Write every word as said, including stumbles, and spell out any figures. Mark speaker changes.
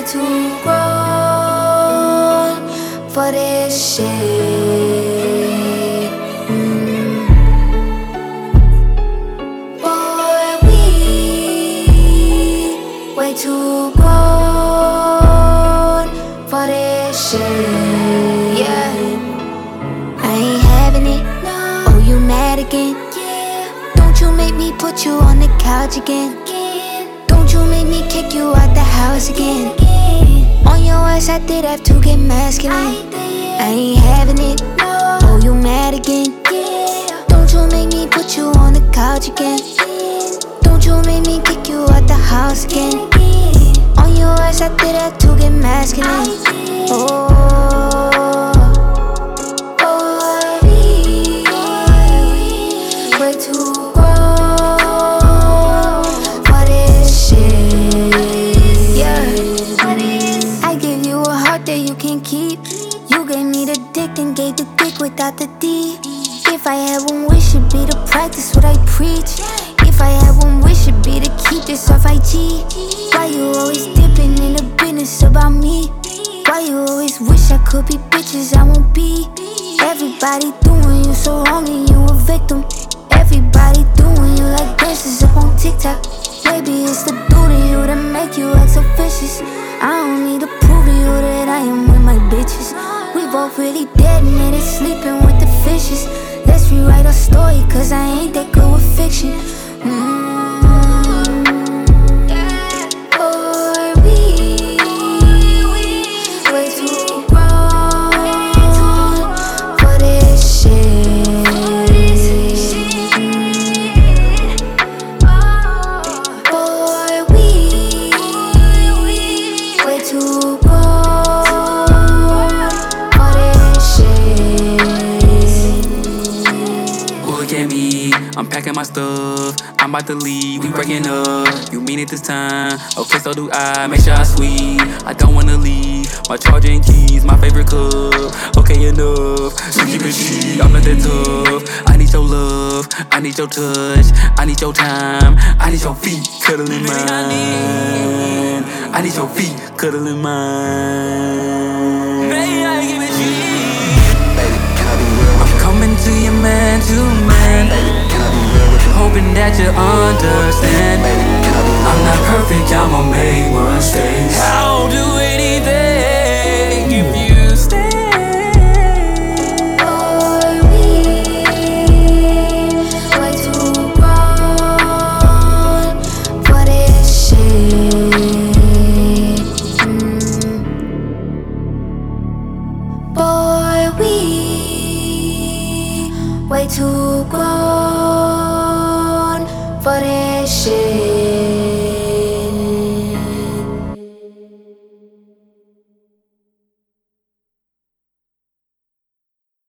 Speaker 1: way too grown for this shit. Mm. Boy, we way too grown for this shit. Yeah, I ain't having it. No. Oh, you mad again? Yeah. Don't you make me put you on the couch again? Don't you make me kick you out the house again? On your ass I did have to get masculine. I ain't having it. Oh, you mad again? Don't you make me put you on the couch again? Don't you make me kick you out the house again? On your ass I did have to get masculine. Oh, oh, we way too grown for this shit. Yeah, I gave you a heart that you can't keep. You gave me the dick and gave the dick without the D. If I had one wish, it'd be to practice what I preach. If I had one wish, it'd be to keep this off I G. Why you always dipping in the business about me? Why you always wish I could be bitches I won't be? Everybody doing you so wrong and you a victim. Everybody doing you like dances up on TikTok. Maybe it's the dude in you that make you act so vicious. I don't need to prove to you that I am with my bitches. We both really dead and it is sleeping with the fishes. Let's rewrite our story, cause I ain't that good with fiction. Mm. Boy, we way too grown for this shit. Boy, we way too grown for this shit.
Speaker 2: Look at me, I'm packing my stuff. I'm about to leave, we breaking up. You mean it this time? Okay, so do I. Make sure I sweet. I don't wanna leave. My charging keys, my favorite cup. Okay, enough. So keep it G. I'm not that tough. I need your love. I need your touch. I need your time. I need your feet cuddling mine. I need your feet cuddling mine. May I give it G? I'm coming to you man to man, hoping that you understand. I'm not perfect, I'ma make mistakes. I'll do anything if you stay.
Speaker 1: Boy, we way too grown for this shit. Mm. Boy, we way too grown for this shit.